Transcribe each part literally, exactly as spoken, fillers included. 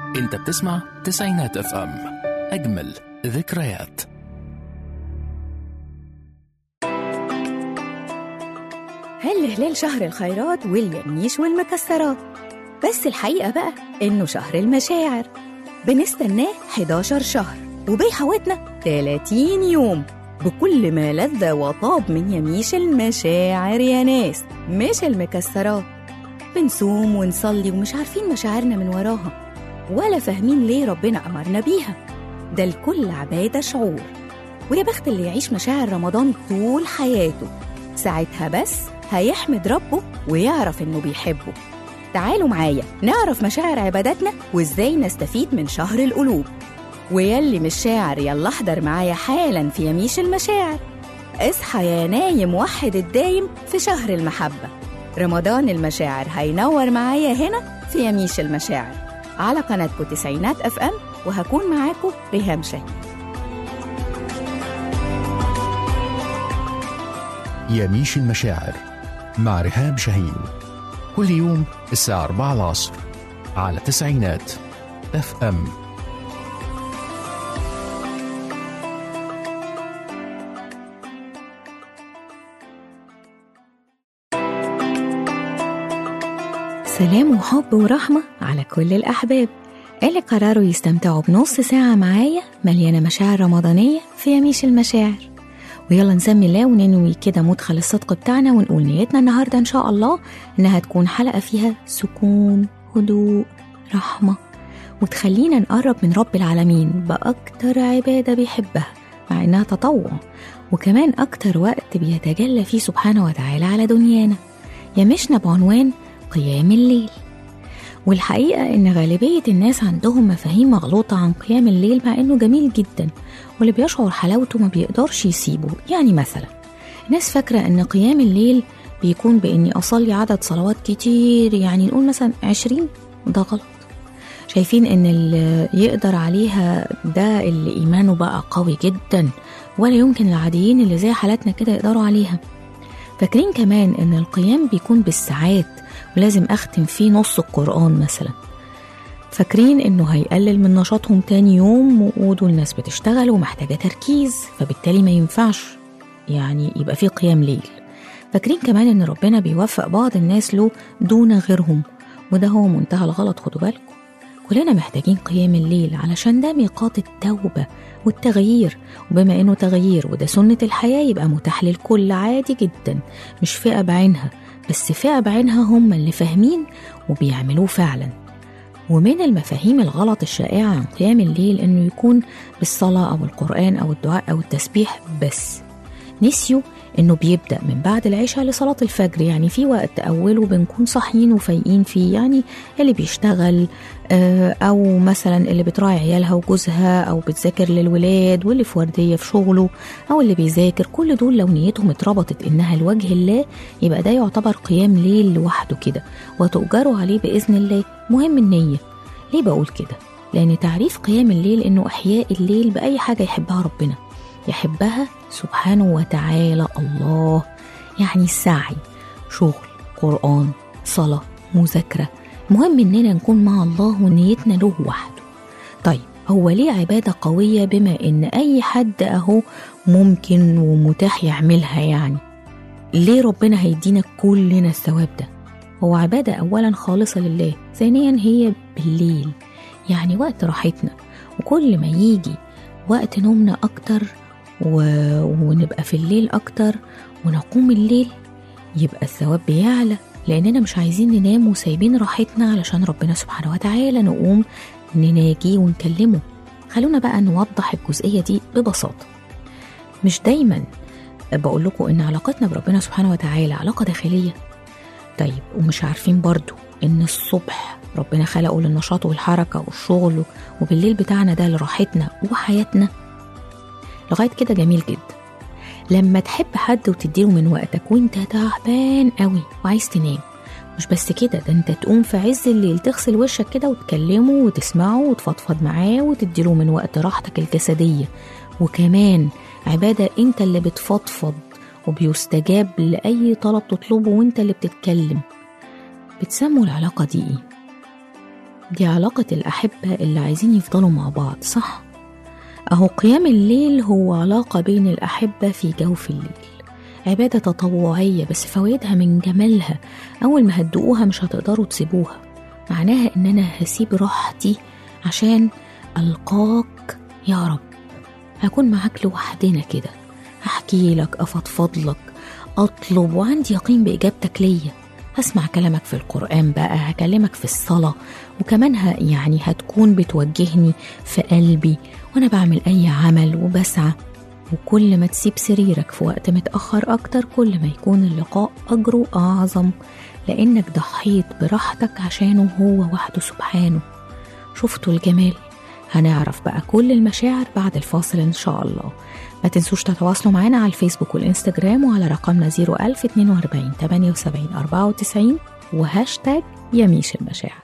انت بتسمع تسعينات اف ام، اجمل ذكريات. هل هلال شهر الخيرات واليميش والمكسرات، بس الحقيقة بقى إنه شهر المشاعر. بنستناه حداشر شهر وبيحوطنا ثلاثين يوم بكل ما لذ وطاب من يميش المشاعر يا ناس، مش المكسرات. بنصوم ونصلي ومش عارفين مشاعرنا من وراها، ولا فاهمين ليه ربنا أمرنا بيها. ده الكل عبادة شعور، ويا بخت اللي يعيش مشاعر رمضان طول حياته، ساعتها بس هيحمد ربه ويعرف إنه بيحبه. تعالوا معايا نعرف مشاعر عباداتنا وإزاي نستفيد من شهر القلوب. ويلي مش شاعر يلا احضر معايا حالا في يميش المشاعر. اصحى يا نايم وحد الدايم في شهر المحبة. رمضان المشاعر هينور معايا هنا في يميش المشاعر على قناتكم تسعينات اف ام، وهكون معاكم ريهام شاهين. يميش المشاعر مع ريهام شاهين كل يوم الساعة أربعة العصر على تسعينات اف ام. سلام وحب ورحمة على كل الأحباب اللي قرروا يستمتعوا بنص ساعة معايا مليانة مشاعر رمضانية في يميش المشاعر. ويلا نسمي الله وننوي كده مدخل الصدق بتاعنا، ونقول نيتنا النهاردة إن شاء الله إنها تكون حلقة فيها سكون، هدوء، رحمة، وتخلينا نقرب من رب العالمين بأكتر عبادة بيحبها مع إنها تطوع، وكمان أكتر وقت بيتجلى فيه سبحانه وتعالى على دنيانا. يمشنا بعنوان قيام الليل. والحقيقة إن غالبية الناس عندهم مفاهيم مغلوطة عن قيام الليل، مع إنه جميل جدا واللي بيشعر حلاوته ما بيقدرش يسيبه. يعني مثلا ناس فاكرة إن قيام الليل بيكون بإني أصلي عدد صلوات كتير، يعني نقول مثلا عشرين، ده غلط. شايفين إن اللي يقدر عليها ده اللي إيمانه بقى قوي جدا، ولا يمكن العاديين اللي زي حالاتنا كده يقدروا عليها. فاكرين كمان إن القيام بيكون بالساعات ولازم أختم فيه نص القرآن مثلا. فاكرين إنه هيقلل من نشاطهم تاني يوم، ودول ناس بتشتغل ومحتاجة تركيز، فبالتالي ما ينفعش يعني يبقى فيه قيام ليل. فاكرين كمان إن ربنا بيوفق بعض الناس له دون غيرهم، وده هو منتهى الغلط. خدوا بالكم، كلنا محتاجين قيام الليل علشان ده ميقات التوبة والتغيير، وبما إنه تغيير وده سنة الحياة يبقى متاح للكل عادي جدا، مش فئة بعينها، بس فئة بعينها هم اللي فاهمين وبيعملوه فعلا. ومن المفاهيم الغلط الشائعة عن قيام الليل إنه يكون بالصلاة أو القرآن أو الدعاء أو التسبيح بس. نسيوا إنه بيبدأ من بعد العشاء لصلاة الفجر، يعني في وقت أوله بنكون صاحيين وفايقين فيه، يعني اللي بيشتغل أو مثلا اللي بتراعي عيالها وجوزها أو بتذاكر للولاد، واللي في وردية في شغله أو اللي بيذاكر، كل دول لو نيتهم اتربطت إنها لوجه الله يبقى ده يعتبر قيام ليل لوحده كده، وتؤجروا عليه بإذن الله. مهم النية. ليه بقول كده؟ لأن تعريف قيام الليل إنه إحياء الليل بأي حاجة يحبها ربنا، يحبها سبحانه وتعالى الله، يعني السعي، شغل، قرآن، صلاة، مذاكرة. مهم إننا نكون مع الله ونيتنا له وحده. طيب هو ليه عبادة قوية بما إن أي حد أهو ممكن ومتاح يعملها؟ يعني ليه ربنا هيدينا كلنا الثواب ده؟ هو عبادة أولا خالصة لله، ثانيا هي بالليل، يعني وقت راحتنا، وكل ما يجي وقت نومنا أكتر و... ونبقى في الليل أكتر ونقوم الليل يبقى الثواب بيعلى، لأننا مش عايزين ننام وسايبين راحتنا علشان ربنا سبحانه وتعالى نقوم نناجي ونكلمه. خلونا بقى نوضح الجزئية دي ببساطة. مش دايما بقول لكم إن علاقتنا بربنا سبحانه وتعالى علاقة داخلية؟ طيب ومش عارفين برضو إن الصبح ربنا خلقه للنشاط والحركة والشغل، وبالليل بتاعنا ده لراحتنا وحياتنا؟ لغاية كده جميل جدا. لما تحب حد وتديله من وقتك وانت تعبان قوي وعايز تنام، مش بس كده، ده انت تقوم في عز الليل تغسل وشك كده وتكلمه وتسمعه وتفضفض معاه وتديله من وقت راحتك الجسدية. وكمان عبادة انت اللي بتفضفض وبيستجاب لأي طلب تطلبه وانت اللي بتتكلم. بتسموا العلاقة دي ايه؟ دي علاقة الأحبة اللي عايزين يفضلوا مع بعض، صح؟ أهو قيام الليل هو علاقة بين الأحبة في جوف الليل، عبادة تطوعية بس فوائدها من جمالها أول ما هتدوقوها مش هتقدروا تسيبوها. معناها إن أنا هسيب راحتي عشان ألقاك يا رب، هكون معاك لوحدنا كده، هحكي لك، أفضفض لك، أطلب وعندي يقين بإجابتك ليا، هسمع كلامك في القرآن بقى، هكلمك في الصلاة، وكمان ه... يعني هتكون بتوجهني في قلبي وأنا بعمل أي عمل وبسعى. وكل ما تسيب سريرك في وقت متأخر أكتر كل ما يكون اللقاء أجره أعظم، لأنك ضحيت براحتك عشانه هو وحده سبحانه. شفتوا الجمال؟ هنعرف بقى كل المشاعر بعد الفاصل إن شاء الله. ما تنسوش تتواصلوا معنا على الفيسبوك والإنستجرام وعلى رقمنا زيرو ألف اتنين وأربعين تمانية وسبعين أربعة وتسعين وهاشتاج يميش المشاعر.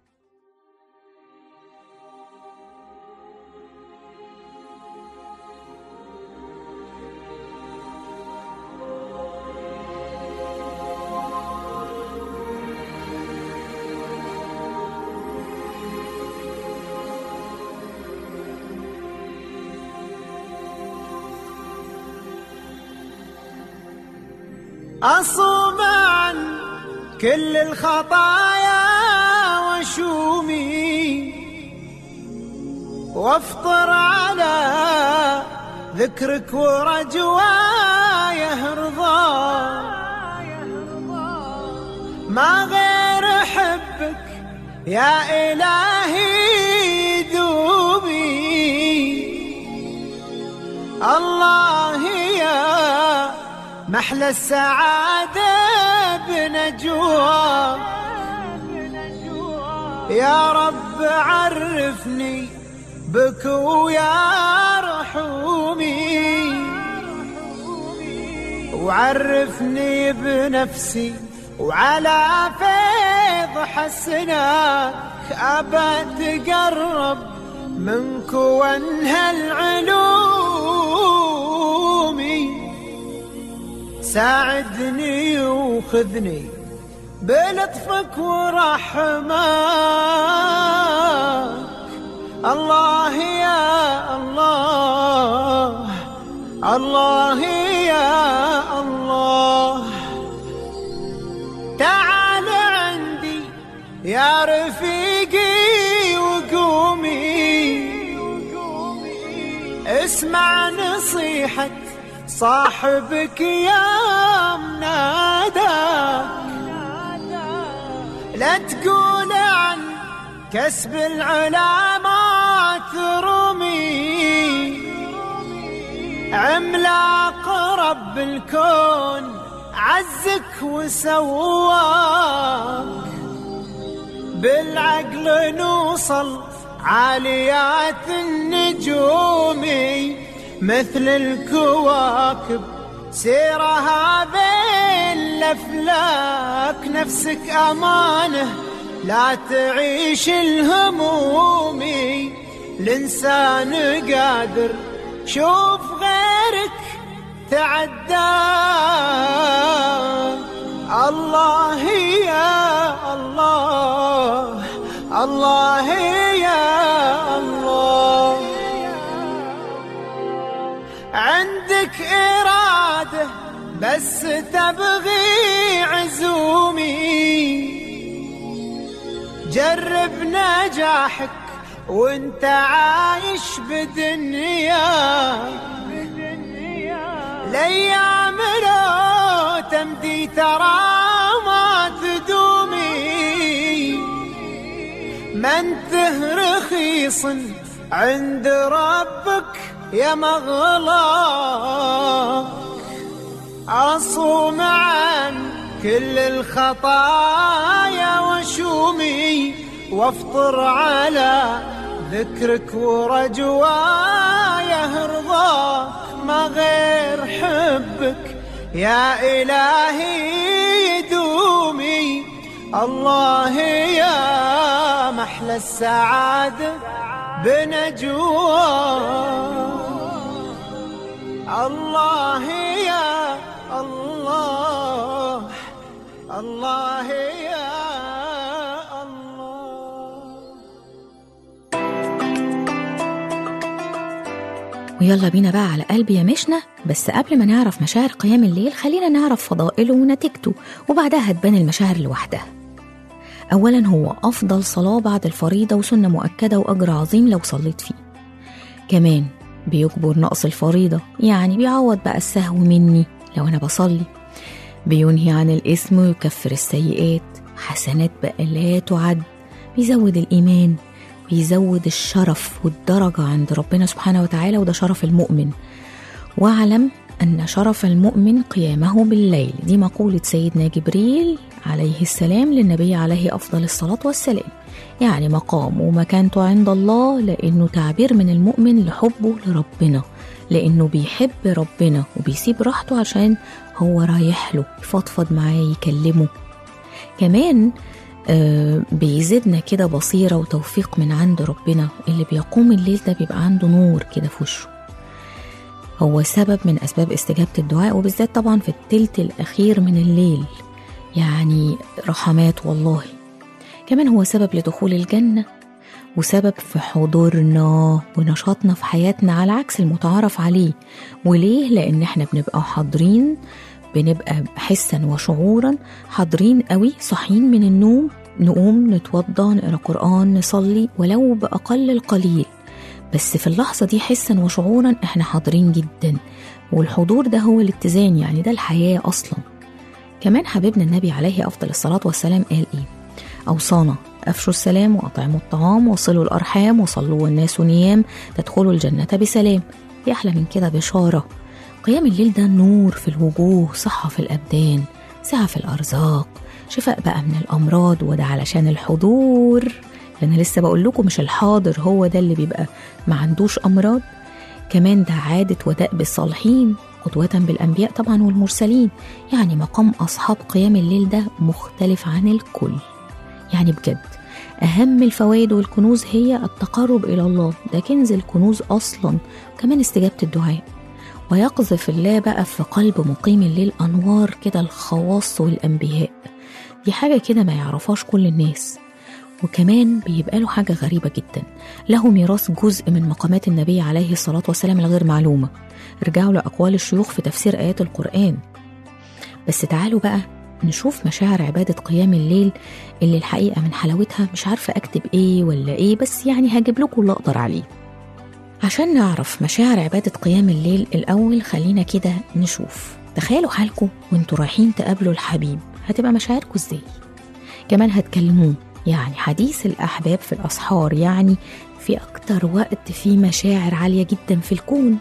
أصوم عن كل الخطايا وشومي وافطر على ذكرك ورجوايه رضا، ما غير حبك يا إلهي دوبي. الله يا محلى السعادة بنجوى، يا رب عرفني بك ويا رحومي، وعرفني بنفسي وعلى فيض حسنك أبى تقرب منك وانهى العلومي. ساعدني وخذني بلطفك ورحمك، الله يا الله، الله يا الله. تعال عندي يا رفيقي وقومي، اسمع نصيحة صاحبك يا مناداك، لا تقول عن كسب العلامات ترمي، عملاق رب الكون عزك وسواك، بالعقل نوصل عاليات النجوم مثل الكواكب، سيرها بين الأفلاك، نفسك أمانة لا تعيش الهموم، الإنسان قادر شوف غيرك تعدى. الله يا الله، الله يا الله. عندك إرادة بس تبغي عزومي، جرب نجاحك وانت عايش بدنياك، الأيام لو تمدي ترى ما تدومي، ما انته رخيص عند ربك يا مغلاك. أصوم عن كل الخطايا وشومي وافطر على ذكرك ورجوايه رضاك، ما غير حبك يا إلهي دومي. الله يا محلى السعادة بنجوى، الله يا الله، الله يا الله. ويلا بينا بقى على قلب يمشنا. بس قبل ما نعرف مشاعر قيام الليل خلينا نعرف فضائله ونتيجته، وبعدها هتبان المشاعر لوحدها. أولا هو أفضل صلاة بعد الفريضة وسنة مؤكدة وأجر عظيم لو صليت فيه. كمان بيجبر نقص الفريضة، يعني بيعوض بقى السهو مني لو أنا بصلي. بينهي عن الإثم ويكفر السيئات، حسنات بقى لا تعد. بيزود الإيمان، بيزود الشرف والدرجة عند ربنا سبحانه وتعالى، وده شرف المؤمن. واعلم أن شرف المؤمن قيامه بالليل، دي مقولة سيدنا جبريل عليه السلام للنبي عليه أفضل الصلاة والسلام، يعني مقام ومكانته عند الله، لأنه تعبير من المؤمن لحبه لربنا، لأنه بيحب ربنا وبيسيب راحته عشان هو رايح له يفضفض معاه يكلمه. كمان آه بيزيدنا كده بصيرة وتوفيق من عند ربنا. اللي بيقوم الليل ده بيبقى عنده نور كده في وشه، هو سبب من أسباب استجابة الدعاء، وبالذات طبعا في التلت الأخير من الليل، يعني رحمات والله. كمان هو سبب لدخول الجنة، وسبب في حضورنا ونشاطنا في حياتنا على عكس المتعارف عليه. وليه؟ لأن احنا بنبقى حاضرين، بنبقى حسا وشعورا حاضرين قوي، صحيين من النوم، نقوم نتوضى نقرأ قرآن نصلي ولو بأقل القليل، بس في اللحظة دي حسا وشعورا احنا حاضرين جدا. والحضور ده هو الاتزان، يعني ده الحياة أصلا. كمان حبيبنا النبي عليه أفضل الصلاة والسلام قال إيه؟ أوصانا: أفشوا السلام وأطعموا الطعام وصلوا الأرحام وصلوا والناس نيام تدخلوا الجنة بسلام. دي أحلى من كده بشارة. قيام الليل ده نور في الوجوه، صحة في الأبدان، سعة في الأرزاق، شفاء بقى من الأمراض، وده علشان الحضور. أنا لسه بقول لكم مش الحاضر هو ده اللي بيبقى ما عندوش أمراض. كمان ده عادة ودأب الصالحين قدوة بالأنبياء طبعا والمرسلين، يعني مقام أصحاب قيام الليل ده مختلف عن الكل. يعني بجد أهم الفوائد والكنوز هي التقرب إلى الله، ده كنز الكنوز أصلا. وكمان استجابة الدعاء، ويقذف الله بقى في قلب مقيم الليل أنوار كده الخواص والأنبياء، دي حاجة كده ما يعرفهاش كل الناس. وكمان بيبقى له حاجة غريبة جدا، له ميراث جزء من مقامات النبي عليه الصلاة والسلام الغير معلومة. رجعوا لأقوال الشيوخ في تفسير آيات القرآن. بس تعالوا بقى نشوف مشاعر عبادة قيام الليل اللي الحقيقة من حلاوتها مش عارفة أكتب إيه ولا إيه، بس يعني هجيب لكم اللي أقدر عليه. عشان نعرف مشاعر عبادة قيام الليل الأول خلينا كده نشوف. تخيلوا حالكم وانتوا رايحين تقابلوا الحبيب، هتبقى مشاعركم إزاي؟ كمان هتكلموه، يعني حديث الأحباب في الأسحار، يعني في أكتر وقت فيه مشاعر عالية جدا في الكون،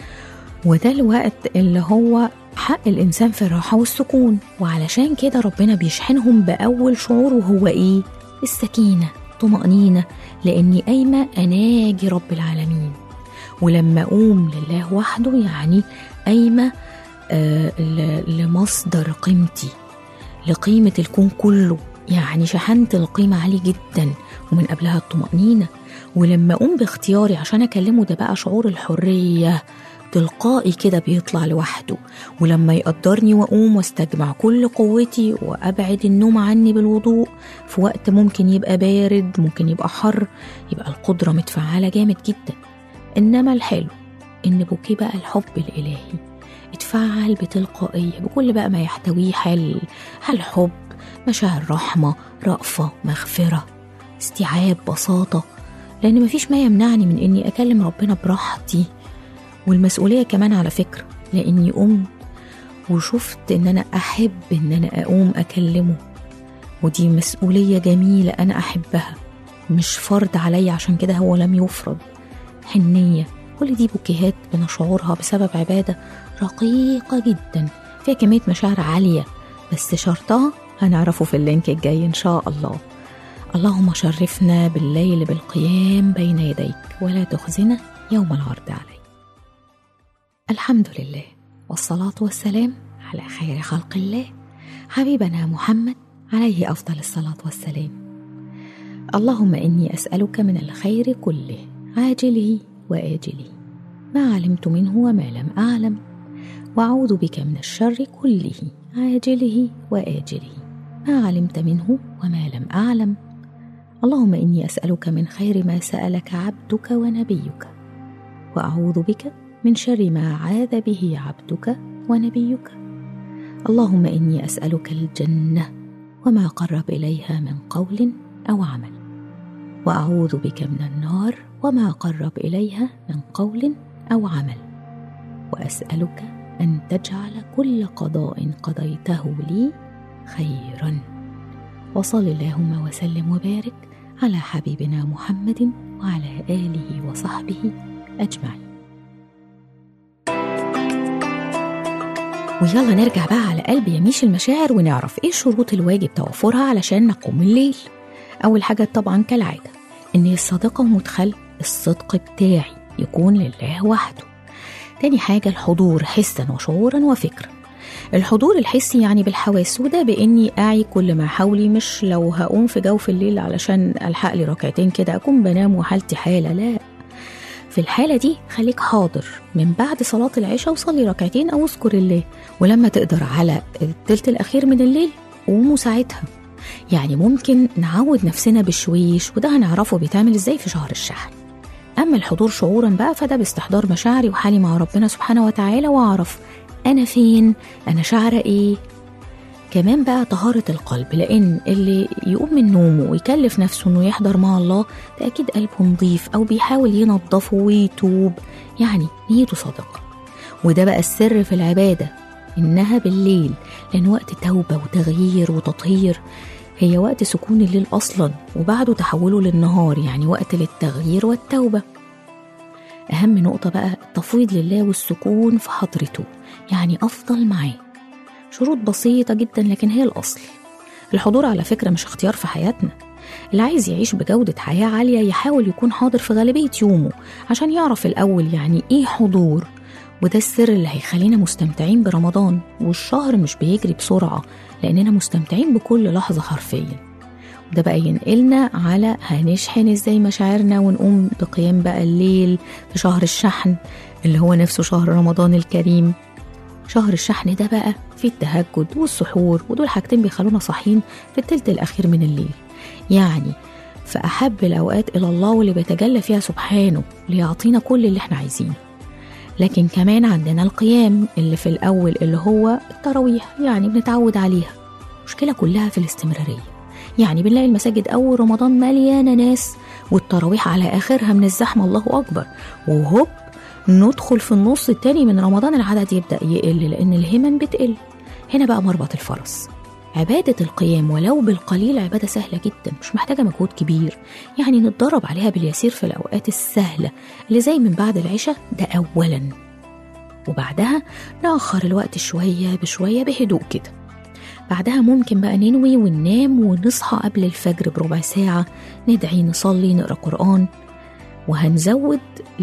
وده الوقت اللي هو حق الإنسان في الراحة والسكون. وعلشان كده ربنا بيشحنهم بأول شعور، وهو إيه؟ السكينة، طمأنينة، لأني قايمة أناجي رب العالمين، ولما أقوم لله وحده يعني قايمة آه لمصدر قيمتي، لقيمة الكون كله، يعني شحنت القيمة عالي جدا، ومن قبلها الطمأنينة. ولما أقوم باختياري عشان أكلمه، ده بقى شعور الحرية تلقائي كده بيطلع لوحده. ولما يقدرني وأقوم واستجمع كل قوتي وأبعد النوم عني بالوضوء في وقت ممكن يبقى بارد ممكن يبقى حر، يبقى القدرة متفعلة جامد جدا. إنما الحلو إن بوكي بقى الحب الإلهي اتفعل بتلقائية بكل بقى ما يحتويه حل حل حب، مشاعر رحمة، رأفة، مغفرة، استيعاب، بساطة، لأن مفيش ما يمنعني من إني أكلم ربنا براحتي. والمسؤولية كمان على فكرة، لأني قمت وشفت إن أنا أحب إن أنا أقوم أكلمه، ودي مسؤولية جميلة أنا أحبها، مش فرض علي، عشان كده هو لم يفرض. حنية، كل دي بوكيهات بنشعرها بسبب عبادة رقيقة جدا فيها كمية مشاعر عالية، بس شرطها هنعرفه في اللينك الجاي إن شاء الله. اللهم شرفنا بالليل بالقيام بين يديك، ولا تخزنا يوم العرض عليك. الحمد لله، والصلاة والسلام على خير خلق الله، حبيبنا محمد عليه أفضل الصلاة والسلام. اللهم إني أسألك من الخير كله عاجله وآجله، ما علمت منه وما لم أعلم، وأعوذ بك من الشر كله عاجله وآجله، ما علمت منه وما لم أعلم. اللهم إني أسألك من خير ما سألك عبدك ونبيك، وأعوذ بك من شر ما عاذ به عبدك ونبيك. اللهم إني أسألك الجنة وما قرب إليها من قول أو عمل، وأعوذ بك من النار وما قرب إليها من قول أو عمل، وأسألك أن تجعل كل قضاء قضيته لي خيرا. وصل اللهم وسلم وبارك على حبيبنا محمد وعلى آله وصحبه أجمعين. ويلا نرجع بقى على قلب يميش المشاعر ونعرف إيه شروط الواجب توفرها علشان نقوم الليل. أول حاجة طبعا كالعادة إني الصادقة ومدخل الصدق بتاعي يكون لله وحده. تاني حاجة الحضور حسا وشعورا وفكرا. الحضور الحسي يعني بالحواس، وده بإني أعي كل ما حولي، مش لو هقوم في جوف الليل علشان ألحق لي ركعتين كده أكون بنام وحالتي حالة، لا. في الحالة دي خليك حاضر من بعد صلاة العشاء وصلي ركعتين أو اذكر الله، ولما تقدر على الثلث الأخير من الليل قوم ساعتها. يعني ممكن نعود نفسنا بشويش، وده هنعرفه بيتعمل ازاي في شهر الشحن. أما الحضور شعورا بقى فده باستحضار مشاعري وحالي مع ربنا سبحانه وتعالى، وأعرف أنا فين، أنا شعر إيه. كمان بقى طهارة القلب، لأن اللي يقوم من نومه ويكلف نفسه إنه يحضر مع الله ده أكيد قلبه نظيف أو بيحاول ينظفه ويتوب، يعني نيته صادقة. وده بقى السر في العبادة، إنها بالليل، لأن وقت توبة وتغيير وتطهير. هي وقت سكون الليل أصلا وبعده تحوله للنهار، يعني وقت للتغيير والتوبة. أهم نقطة بقى التفويض لله والسكون في حضرته، يعني أفضل معاه. شروط بسيطة جدا لكن هي الأصل. الحضور على فكرة مش اختيار في حياتنا. اللي عايز يعيش بجودة حياة عالية يحاول يكون حاضر في غالبية يومه عشان يعرف الأول يعني إيه حضور. وده السر اللي هيخلينا مستمتعين برمضان، والشهر مش بيجري بسرعة لأننا مستمتعين بكل لحظة حرفيا. وده بقى ينقلنا على هنشحن ازاي مشاعرنا ونقوم بقيام بقى الليل في شهر الشحن اللي هو نفسه شهر رمضان الكريم. شهر الشحن ده بقى في التهجد والسحور، ودول حاجتين بيخلونا صاحيين في الثلث الأخير من الليل، يعني فأحب الأوقات إلى الله واللي بيتجلى فيها سبحانه ليعطينا كل اللي احنا عايزينه. لكن كمان عندنا القيام اللي في الأول اللي هو التراويح، يعني بنتعود عليها. مشكلة كلها في الاستمرارية، يعني بنلاقي المساجد أول رمضان مليانة ناس والتراويح على آخرها من الزحمة الله أكبر، وهوب ندخل في النص التاني من رمضان العدد يبدأ يقل لأن الهمم بتقل. هنا بقى مربط الفرس. عبادة القيام ولو بالقليل عبادة سهلة جدا، مش محتاجة مجهود كبير، يعني نتدرب عليها باليسير في الأوقات السهلة اللي زي من بعد العشاء ده أولا، وبعدها نأخر الوقت شوية بشوية بهدوء كده. بعدها ممكن بقى ننوي وننام ونصحى قبل الفجر بربع ساعة، ندعي نصلي نقرأ قرآن، وهنزود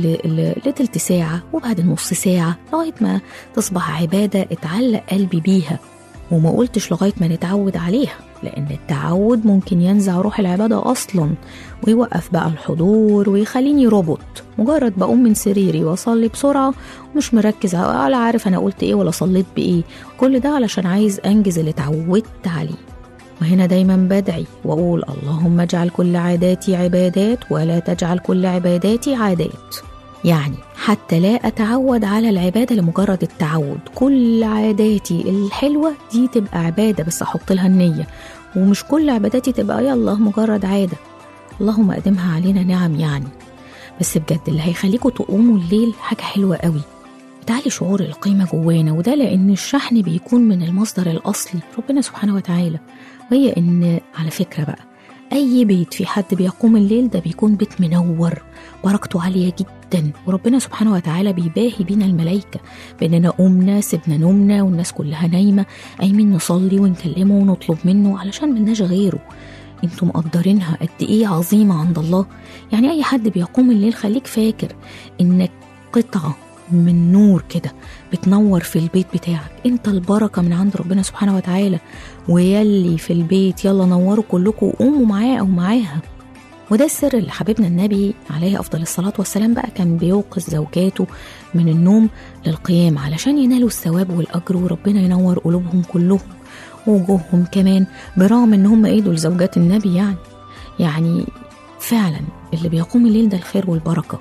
لتلت ساعة وبعد نص ساعة لغاية ما تصبح عبادة اتعلق قلبي بيها. وما قلتش لغاية ما نتعود عليها، لأن التعود ممكن ينزع روح العبادة أصلا ويوقف بقى الحضور ويخليني روبوت، مجرد بقوم من سريري وأصلي بسرعة ومش مركز ولا عارف أنا قلت إيه ولا صليت بإيه، كل ده علشان عايز أنجز اللي اتعودت عليه. وهنا دايما بدعي وأقول اللهم اجعل كل عاداتي عبادات ولا تجعل كل عباداتي عادات، يعني حتى لا أتعود على العبادة لمجرد التعود. كل عاداتي الحلوة دي تبقى عبادة بس أحط لها النية، ومش كل عباداتي تبقى يلا مجرد عادة. اللهم أقدمها علينا نعم يعني. بس بجد اللي هيخليكوا تقوموا الليل حاجة حلوة قوي، تعالي شعور القيمة جوانا، وده لأن الشحن بيكون من المصدر الأصلي ربنا سبحانه وتعالى. وهي إن على فكرة بقى أي بيت في حد بيقوم الليل ده بيكون بيت منور بركته عالية جدا، وربنا سبحانه وتعالى بيباهي بينا الملائكة بأننا قمنا سيبنا نومنا والناس كلها نايمة قايمين نصلي ونكلمه ونطلب منه علشان ملناش غيره. انتم مقدرينها قد ايه عظيمة عند الله. يعني أي حد بيقوم الليل خليك فاكر إنك قطعة من نور كده بتنور في البيت بتاعك، انت البركة من عند ربنا سبحانه وتعالى. ويلي في البيت يلا نوروا كلكم وقوموا معاه أو معاها. وده السر اللي حبيبنا النبي عليه أفضل الصلاة والسلام بقى كان بيوقظ زوجاته من النوم للقيام علشان ينالوا الثواب والأجر، وربنا ينور قلوبهم كلهم ووجوههم كمان، برغم ان هم ايه دول زوجات النبي. يعني يعني فعلا اللي بيقوم الليل ده الخير والبركة.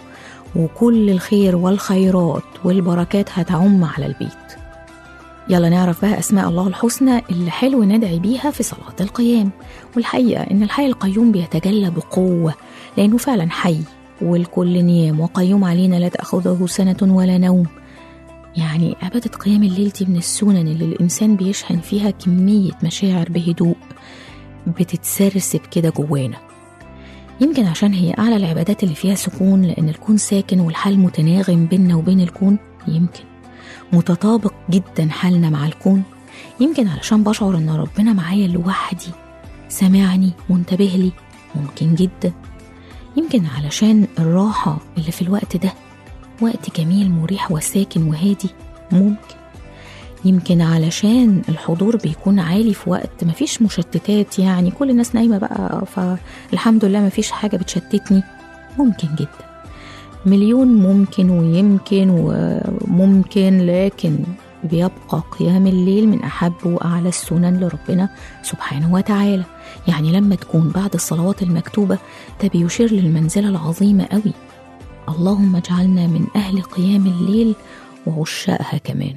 وكل الخير والخيرات والبركات هتعم على البيت. يلا نعرف بقى أسماء الله الحسنى اللي حلو ندعي بيها في صلاة القيام. والحقيقة إن الحي القيوم بيتجلى بقوة لأنه فعلا حي والكل نيام وقيوم علينا لا تأخذه سنة ولا نوم. يعني عبادة قيام الليل دي من السنن اللي الإنسان بيشحن فيها كمية مشاعر بهدوء بتتسرسب كده جوانا. يمكن عشان هي أعلى العبادات اللي فيها سكون، لأن الكون ساكن والحال متناغم بيننا وبين الكون. يمكن متطابق جدا حالنا مع الكون. يمكن علشان بشعر إن ربنا معايا لوحدي سامعني منتبه لي. ممكن جدا. يمكن علشان الراحة اللي في الوقت ده وقت جميل مريح وساكن وهادي. ممكن. يمكن علشان الحضور بيكون عالي في وقت مفيش مشتتات، يعني كل الناس نايمة بقى فالحمد لله مفيش حاجة بتشتتني. ممكن جدا. مليون ممكن ويمكن وممكن، لكن بيبقى قيام الليل من أحب وأعلى السنن لربنا سبحانه وتعالى. يعني لما تكون بعد الصلوات المكتوبة ده بيشير للمنزلة العظيمة قوي. اللهم اجعلنا من أهل قيام الليل وعشاقها كمان.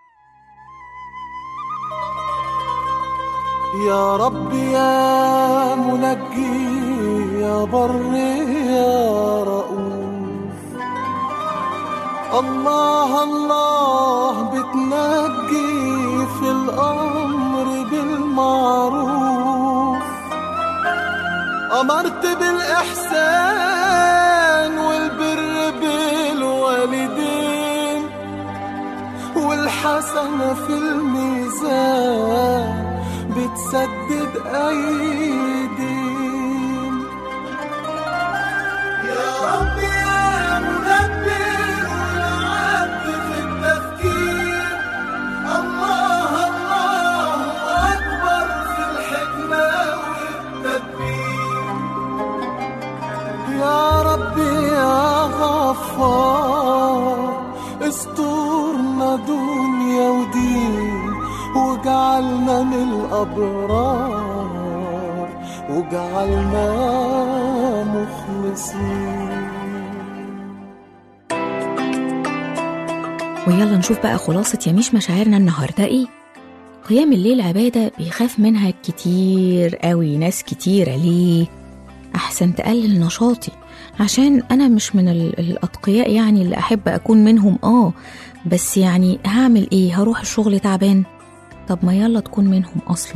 يا رب يا منجي يا بر يا رؤوف، الله الله بتنجي في الأمر بالمعروف. أمرت بالإحسان والبر بالوالدين والحسنة في الميزان بتسدد أيدين. يا رب يا منبه والعبد في التفكير، الله الله أكبر في الحكمة والتدبير. يا رب يا غفار استرنا دنيا ودين وجعلنا من الأبرار وجعلنا مخلصين. ويلا نشوف بقى خلاصة يميش مشاعرنا النهاردة ايه. قيام الليل عبادة بيخاف منها كتير قوي ناس كتيرة. ليه؟ أحسن تقلل نشاطي، عشان أنا مش من الأتقياء يعني اللي أحب أكون منهم. آه بس يعني هعمل ايه؟ هروح الشغل تعبان. طب ما يلا تكون منهم أصلا.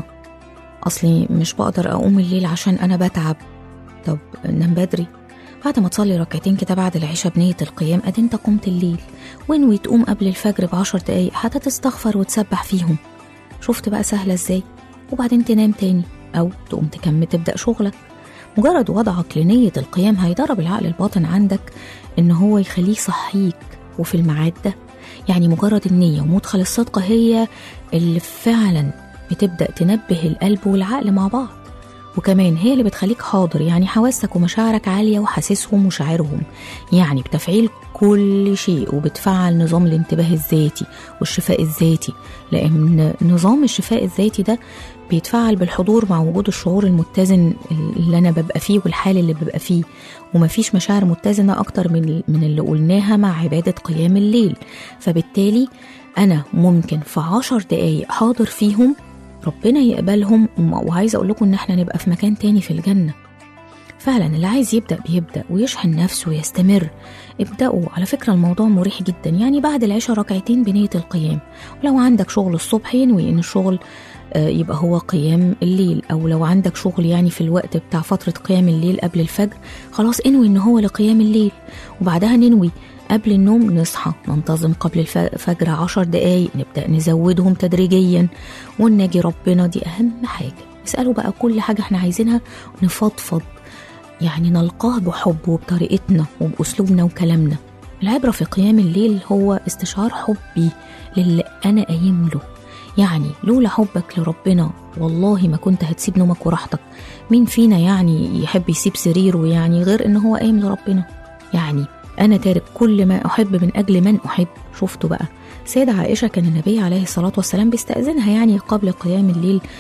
أصلي مش بقدر أقوم الليل عشان أنا بتعب. طب نام بدري بعد ما تصلي ركعتين كده بعد العشاء بنية القيام، أدي انت قمت الليل. وانوي تقوم قبل الفجر بعشر دقايق حتى تستغفر وتسبح فيهم. شفت بقى سهلة ازاي؟ وبعدين تنام تاني أو تقوم تكمل تبدأ شغلك. مجرد وضعك لنية القيام هيدرب العقل الباطن عندك إن هو يخليه صحيك وفي الميعاد ده. يعني مجرد النية ومدخل الصدقة هي اللي فعلا بتبدأ تنبه القلب والعقل مع بعض، وكمان هي اللي بتخليك حاضر. يعني حواسك ومشاعرك عالية وحاسسهم وشعرهم، يعني بتفعيل كل شيء، وبتفعل نظام الانتباه الذاتي والشفاء الذاتي، لأن نظام الشفاء الذاتي ده بيتفعل بالحضور مع وجود الشعور المتزن اللي أنا ببقى فيه والحال اللي ببقى فيه. ومفيش مشاعر متزنة أكتر من, من اللي قلناها مع عبادة قيام الليل. فبالتالي أنا ممكن في عشر دقايق حاضر فيهم ربنا يقبلهم. وعايزة أقول لكم إن احنا نبقى في مكان تاني في الجنة. فعلا اللي عايز يبدأ بيبدأ ويشحن نفسه ويستمر. ابدأوا، على فكرة الموضوع مريح جدا. يعني بعد العشاء ركعتين بنية القيام. ولو عندك شغل الصبح ينوي إن الشغل يبقى هو قيام الليل، أو لو عندك شغل يعني في الوقت بتاع فترة قيام الليل قبل الفجر، خلاص انوي إن هو لقيام الليل. وبعدها ننوي قبل النوم نصحى ننتظم قبل الفجر عشر دقايق، نبدأ نزودهم تدريجيا ونناجي ربنا. دي أهم حاجة. اسألوا بقى كل حاجة احنا عايزينها ونفضفض، يعني نلقاه بحب وبطريقتنا وبأسلوبنا وكلامنا. العبرة في قيام الليل هو استشعار حبي للي أنا قايم له. يعني لولا حبك لربنا والله ما كنت هتسيب نومك وراحتك. مين فينا يعني يحب يسيب سريره يعني غير إنه هو قايم لربنا؟ يعني أنا تارك كل ما أحب من أجل من أحب. شفتوا بقى سيدة عائشة كان النبي عليه الصلاة والسلام بيستأذنها يعني قبل قيام الليل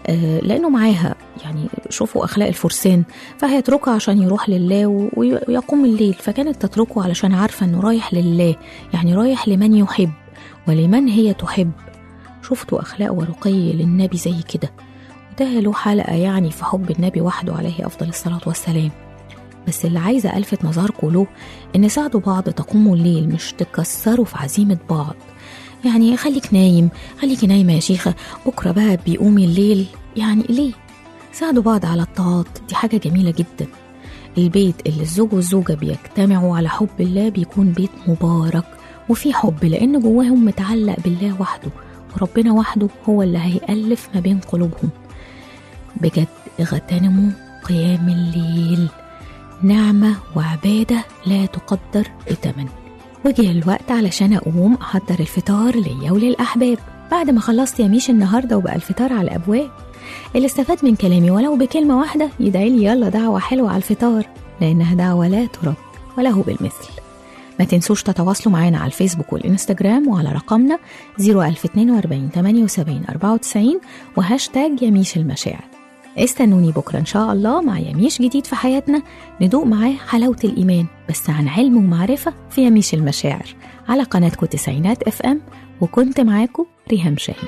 آه لأنه معاها، يعني شوفوا أخلاق الفرسان، فهيتركها عشان يروح لله ويقوم الليل، فكانت تتركه علشان عارفة أنه رايح لله، يعني رايح لمن يحب ولمن هي تحب. شفتوا أخلاق ورقي للنبي زي كده، وده له حلقة يعني في حب النبي وحده عليه أفضل الصلاة والسلام. بس اللي عايزة ألفت نظركم له إن ساعدوا بعض تقوموا الليل، مش تكسروا في عزيمة بعض. يعني خليك نايم، خليكي نايمة يا شيخة، بكرة بقى بيقومي الليل، يعني ليه؟ ساعدوا بعض على الطاعات، دي حاجة جميلة جدا. البيت اللي الزوج والزوجة بيجتمعوا على حب الله بيكون بيت مبارك وفي حب، لأن جواهم متعلق بالله وحده، وربنا وحده هو اللي هيألف ما بين قلوبهم. بجد اغتنموا قيام الليل، نعمة وعبادة لا تقدر بثمن. وجه الوقت علشان أقوم أحضر الفطار ليا وللأحباب. بعد ما خلصت يا ميش النهاردة وبقى الفطار على الأبواب، اللي استفاد من كلامي ولو بكلمة واحدة يدعي لي يلا دعوة حلوة على الفطار، لأنها دعوة لا ترد وله بالمثل. ما تنسوش تتواصلوا معنا على الفيسبوك والإنستجرام وعلى رقمنا صفر ألف واثنين وأربعين ثمانية وسبعين أربعة وتسعين وهاشتاج يميش المشاعر. استنوني بكرة إن شاء الله مع يميش جديد في حياتنا، ندوق معاه حلاوة الإيمان بس عن علم ومعرفة في يميش المشاعر على قناتكم تسعينات اف ام. وكنت معاكم ريهام شاهين.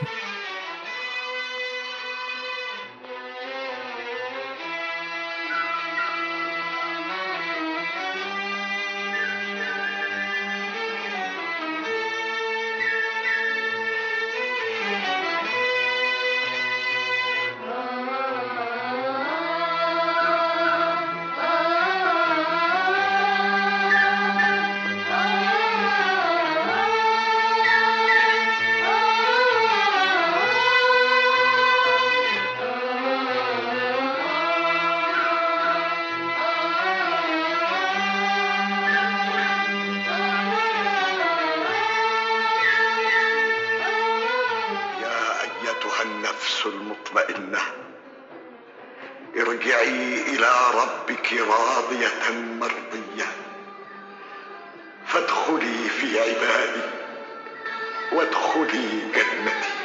النفس المطمئنة، ارجعي إلى ربك راضية مرضية، فادخلي في عبادي وادخلي جنتي.